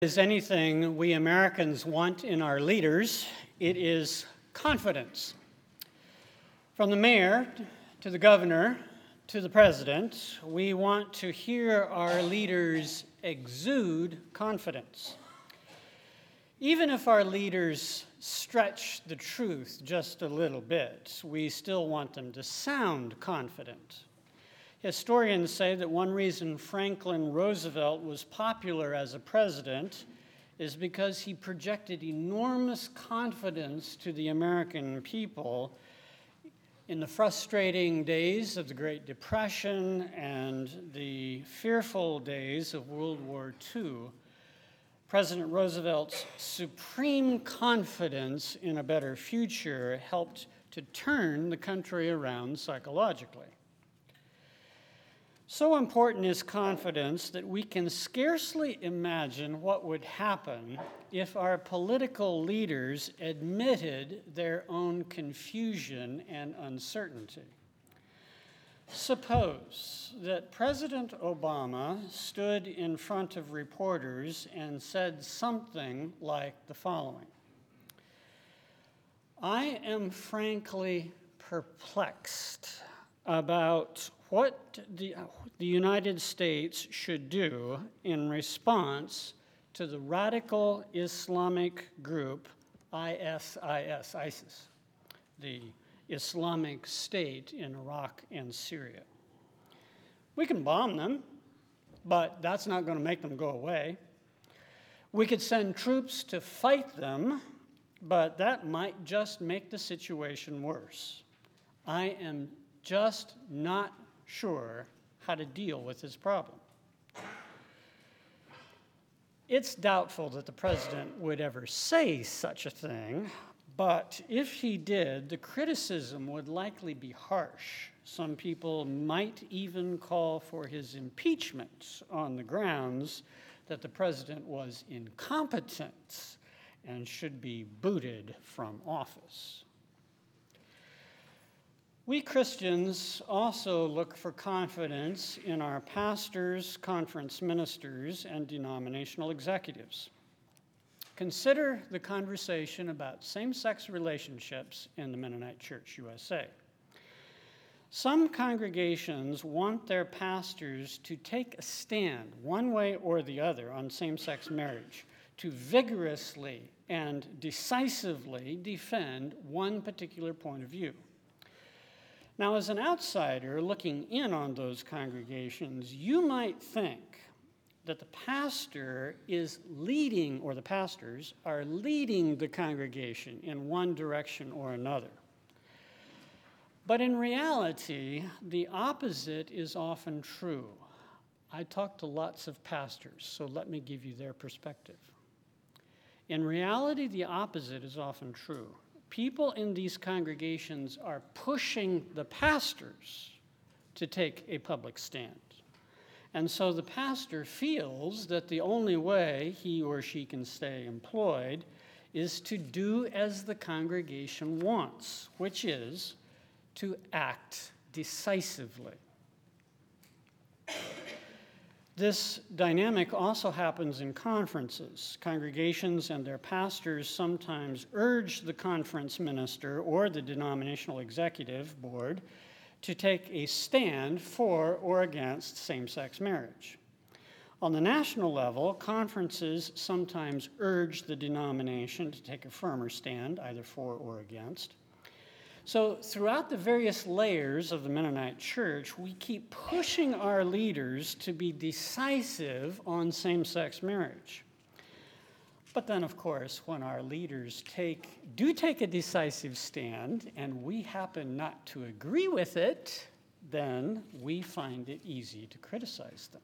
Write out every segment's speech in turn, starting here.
Is anything we Americans want in our leaders, it is confidence. From the mayor to the governor to the president, we want to hear our leaders exude confidence. Even if our leaders stretch the truth just a little bit, we still want them to sound confident. Historians say that one reason Franklin Roosevelt was popular as a president is because he projected enormous confidence to the American people in the frustrating days of the Great Depression and the fearful days of World War II. President Roosevelt's supreme confidence in a better future helped to turn the country around psychologically. So important is confidence that we can scarcely imagine what would happen if our political leaders admitted their own confusion and uncertainty. Suppose that President Obama stood in front of reporters and said something like the following: "I am frankly perplexed about what the United States should do in response to the radical Islamic group ISIS, the Islamic State in Iraq and Syria. We can bomb them, but that's not going to make them go away. We could send troops to fight them, but that might just make the situation worse. I am just not sure how to deal with this problem." It's doubtful that the president would ever say such a thing, but if he did, the criticism would likely be harsh. Some people might even call for his impeachment on the grounds that the president was incompetent and should be booted from office. We Christians also look for confidence in our pastors, conference ministers, and denominational executives. Consider the conversation about same-sex relationships in the Mennonite Church USA. Some congregations want their pastors to take a stand, one way or the other, on same-sex marriage, to vigorously and decisively defend one particular point of view. Now, as an outsider looking in on those congregations, you might think that the pastor is leading, or the pastors are leading the congregation in one direction or another. But in reality, the opposite is often true. I talk to lots of pastors, so let me give you their perspective. In reality, the opposite is often true. People in these congregations are pushing the pastors to take a public stand. And so the pastor feels that the only way he or she can stay employed is to do as the congregation wants, which is to act decisively. This dynamic also happens in conferences. Congregations and their pastors sometimes urge the conference minister or the denominational executive board to take a stand for or against same-sex marriage. On the national level, conferences sometimes urge the denomination to take a firmer stand, either for or against. So throughout the various layers of the Mennonite Church, we keep pushing our leaders to be decisive on same-sex marriage. But then, of course, when our leaders do take a decisive stand and we happen not to agree with it, then we find it easy to criticize them.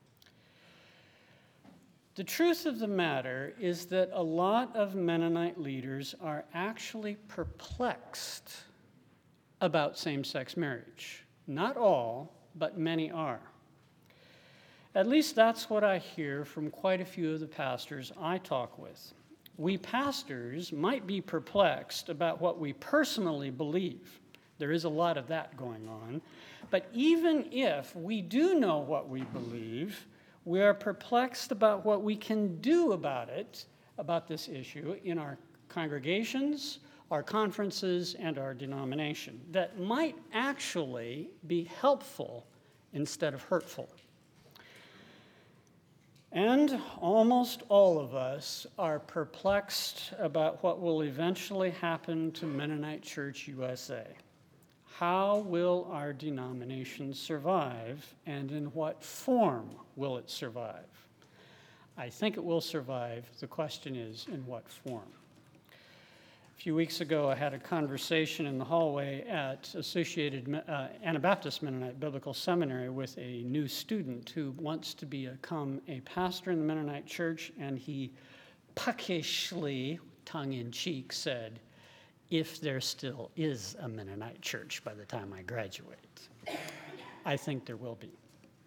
The truth of the matter is that a lot of Mennonite leaders are actually perplexed about same-sex marriage. Not all, but many are. At least that's what I hear from quite a few of the pastors I talk with. We pastors might be perplexed about what we personally believe. There is a lot of that going on. But even if we do know what we believe, We are perplexed about what we can do about it, about this issue, in our congregations, our conferences, and our denomination that might actually be helpful instead of hurtful. And almost all of us are perplexed about what will eventually happen to Mennonite Church USA. How will our denomination survive, and in what form will it survive? I think it will survive. The question is, in what form? A few weeks ago, I had a conversation in the hallway at Associated Anabaptist Mennonite Biblical Seminary with a new student who wants to become a pastor in the Mennonite Church, and he puckishly, tongue-in-cheek, said, "If there still is a Mennonite church by the time I graduate." I think there will be.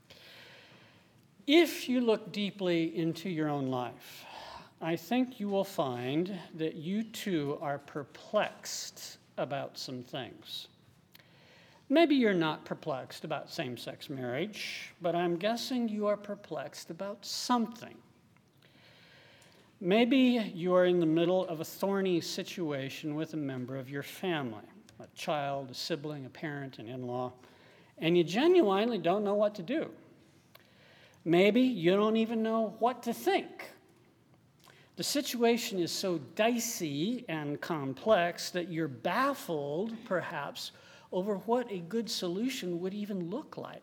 If you look deeply into your own life, I think you will find that you too are perplexed about some things. Maybe you're not perplexed about same-sex marriage, but I'm guessing you are perplexed about something. Maybe you are in the middle of a thorny situation with a member of your family, a child, a sibling, a parent, an in-law, and you genuinely don't know what to do. Maybe you don't even know what to think. The situation is so dicey and complex that you're baffled, perhaps, over what a good solution would even look like.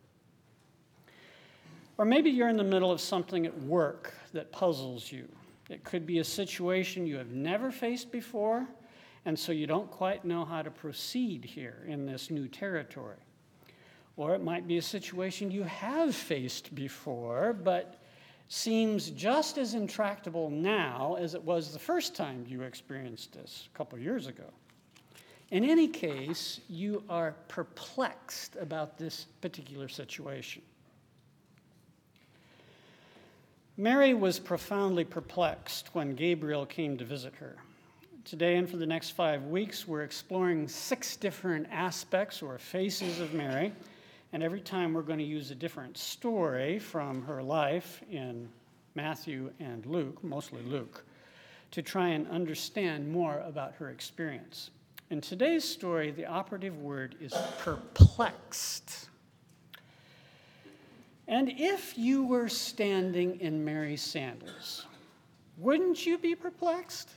Or maybe you're in the middle of something at work that puzzles you. It could be a situation you have never faced before, and so you don't quite know how to proceed here in this new territory. Or it might be a situation you have faced before, but seems just as intractable now as it was the first time you experienced this a couple years ago. In any case, you are perplexed about this particular situation. Mary was profoundly perplexed when Gabriel came to visit her. Today and for the next 5 weeks, we're exploring 6 different aspects or faces of Mary. And every time we're going to use a different story from her life in Matthew and Luke, mostly Luke, to try and understand more about her experience. In today's story, the operative word is perplexed. And if you were standing in Mary's sandals, wouldn't you be perplexed?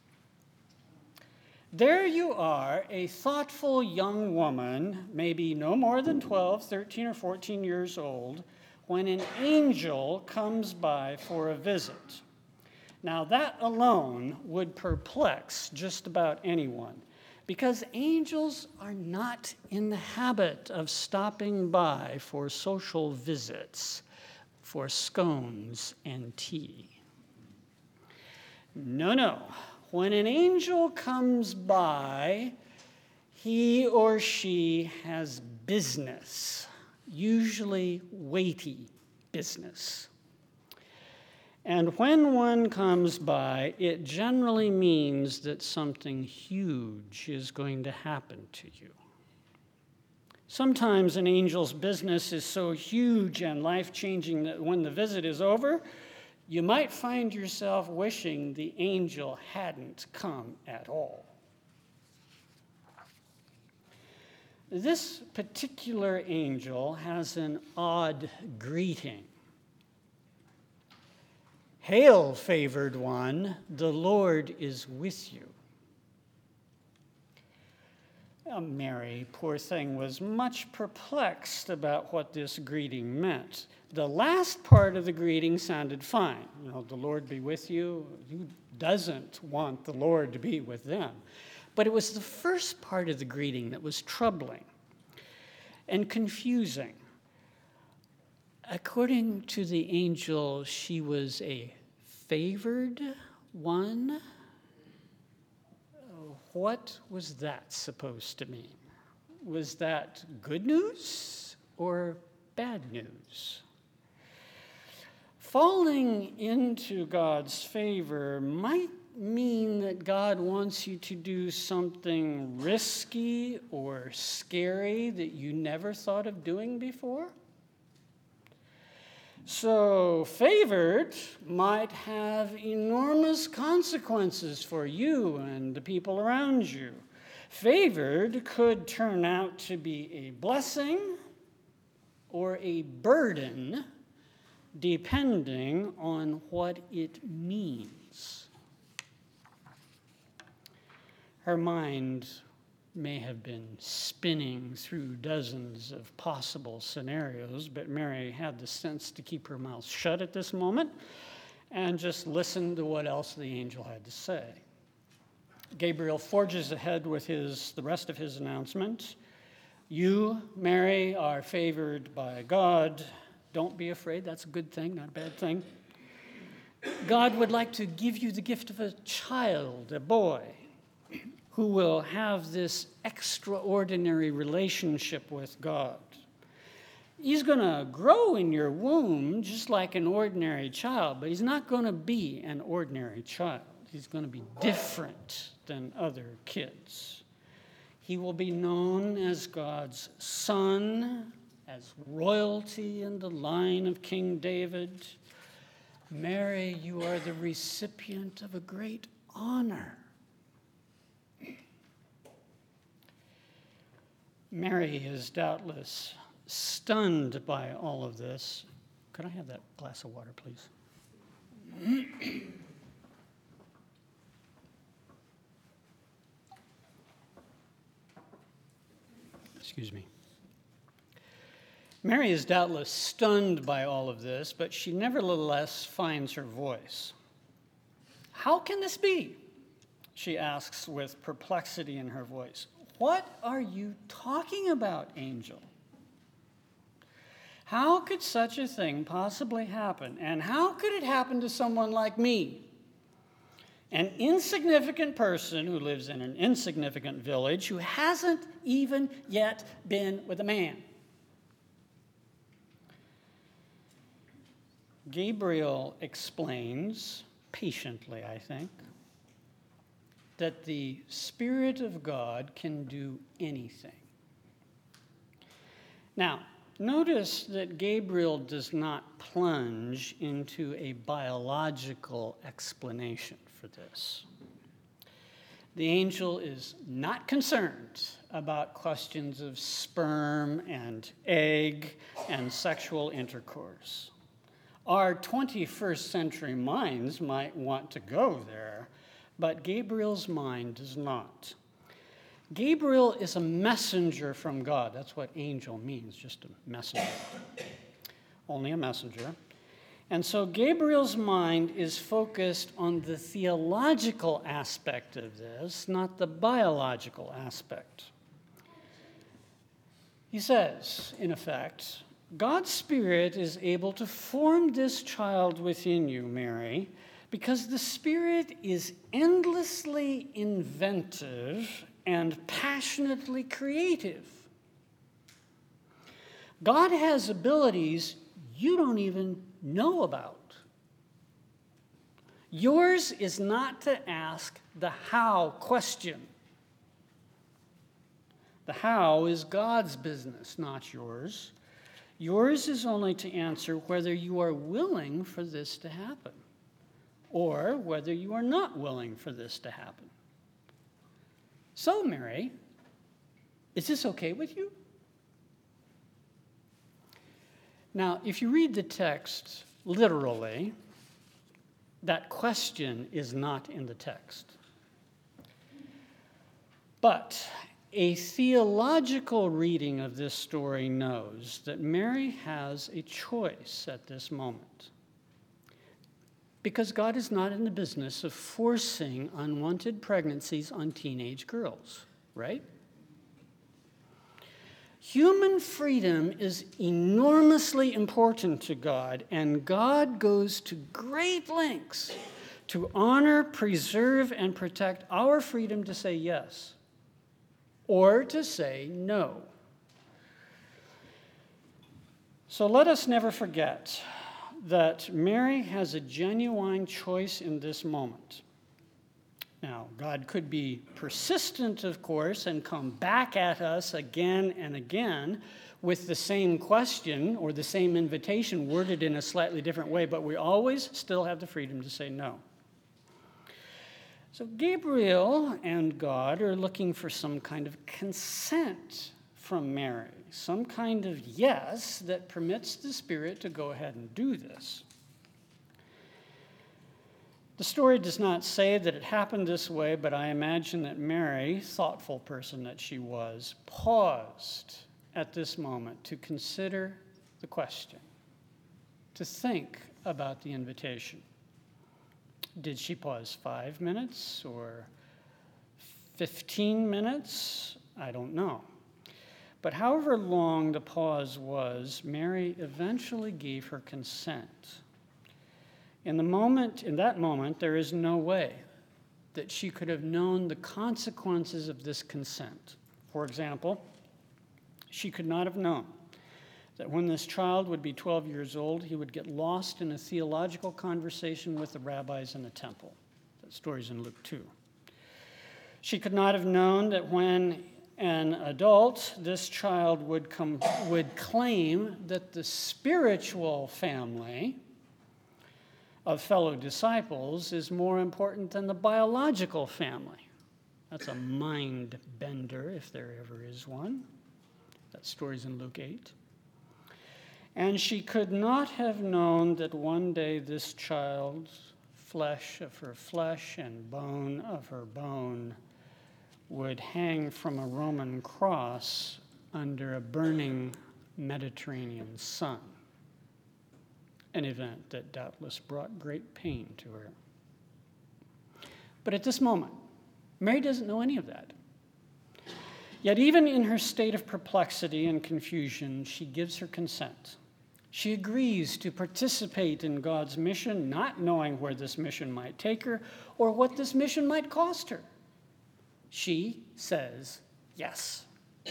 There you are, a thoughtful young woman, maybe no more than 12, 13, or 14 years old, when an angel comes by for a visit. Now, that alone would perplex just about anyone, because angels are not in the habit of stopping by for social visits, for scones and tea. No. When an angel comes by, he or she has business, usually weighty business. And when one comes by, it generally means that something huge is going to happen to you. Sometimes an angel's business is so huge and life-changing that when the visit is over, you might find yourself wishing the angel hadn't come at all. This particular angel has an odd greeting. "Hail, favored one, the Lord is with you." Mary, poor thing, was much perplexed about what this greeting meant. The last part of the greeting sounded fine. The Lord be with you. Who doesn't want the Lord to be with them? But it was the first part of the greeting that was troubling and confusing. According to the angel, she was a favored one. What was that supposed to mean? Was that good news or bad news? Falling into God's favor might mean that God wants you to do something risky or scary that you never thought of doing before. So, favored might have enormous consequences for you and the people around you. Favored could turn out to be a blessing or a burden, depending on what it means. Her mind may have been spinning through dozens of possible scenarios, but Mary had the sense to keep her mouth shut at this moment and just listen to what else the angel had to say. Gabriel forges ahead with the rest of his announcement. You, Mary, are favored by God. Don't be afraid. That's a good thing, not a bad thing. God would like to give you the gift of a child, a boy, who will have this extraordinary relationship with God. He's going to grow in your womb just like an ordinary child, but he's not going to be an ordinary child. He's going to be different than other kids. He will be known as God's son, as royalty in the line of King David. Mary, you are the recipient of a great honor. Mary is doubtless stunned by all of this. Could I have that glass of water, please? Excuse me. Mary is doubtless stunned by all of this, but she nevertheless finds her voice. How can this be? She asks with perplexity in her voice. What are you talking about, angel? How could such a thing possibly happen? And how could it happen to someone like me? An insignificant person who lives in an insignificant village who hasn't even yet been with a man. Gabriel explains, patiently, I think, that the Spirit of God can do anything. Now, notice that Gabriel does not plunge into a biological explanation for this. The angel is not concerned about questions of sperm and egg and sexual intercourse. Our 21st century minds might want to go there, but Gabriel's mind does not. Gabriel is a messenger from God. That's what angel means, just a messenger. Only a messenger. And so Gabriel's mind is focused on the theological aspect of this, not the biological aspect. He says, in effect, God's Spirit is able to form this child within you, Mary, because the Spirit is endlessly inventive and passionately creative. God has abilities you don't even know about. Yours is not to ask the how question. The how is God's business, not yours. Yours is only to answer whether you are willing for this to happen, or whether you are not willing for this to happen. So, Mary, is this okay with you? Now, if you read the text literally, that question is not in the text. But a theological reading of this story knows that Mary has a choice at this moment. Because God is not in the business of forcing unwanted pregnancies on teenage girls, right? Human freedom is enormously important to God, and God goes to great lengths to honor, preserve, and protect our freedom to say yes or to say no. So let us never forget that Mary has a genuine choice in this moment. Now, God could be persistent, of course, and come back at us again and again with the same question or the same invitation worded in a slightly different way, but we always still have the freedom to say no. So Gabriel and God are looking for some kind of consent from Mary, some kind of yes that permits the Spirit to go ahead and do this. The story does not say that it happened this way, but I imagine that Mary, thoughtful person that she was, paused at this moment to consider the question, to think about the invitation. Did she pause 5 minutes or 15 minutes? I don't know. But however long the pause was, Mary eventually gave her consent. In that moment, there is no way that she could have known the consequences of this consent. For example, she could not have known that when this child would be 12 years old, he would get lost in a theological conversation with the rabbis in the temple. That story's in Luke 2. She could not have known that when an adult, this child would claim that the spiritual family of fellow disciples is more important than the biological family. That's a mind bender, if there ever is one. That story's in Luke 8. And she could not have known that one day this child's flesh of her flesh and bone of her bone would hang from a Roman cross under a burning Mediterranean sun. An event that doubtless brought great pain to her. But at this moment, Mary doesn't know any of that. Yet even in her state of perplexity and confusion, she gives her consent. She agrees to participate in God's mission, not knowing where this mission might take her or what this mission might cost her. She says yes.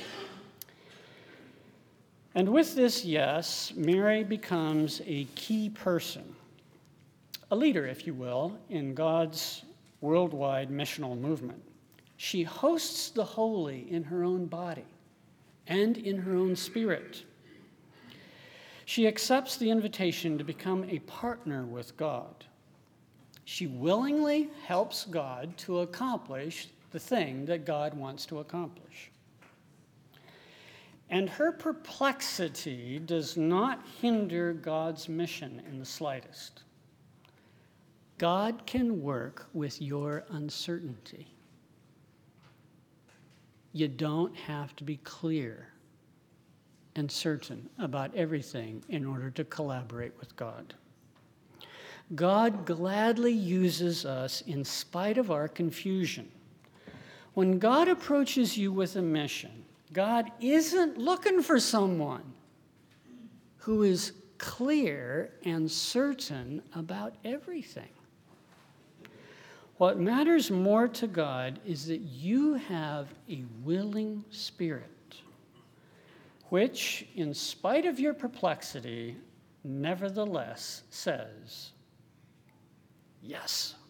And with this yes, Mary becomes a key person, a leader, if you will, in God's worldwide missional movement. She hosts the holy in her own body and in her own spirit. She accepts the invitation to become a partner with God. She willingly helps God to accomplish the thing that God wants to accomplish. And her perplexity does not hinder God's mission in the slightest. God can work with your uncertainty. You don't have to be clear and certain about everything in order to collaborate with God. God gladly uses us in spite of our confusion. When God approaches you with a mission, God isn't looking for someone who is clear and certain about everything. What matters more to God is that you have a willing spirit, which, in spite of your perplexity, nevertheless says, yes.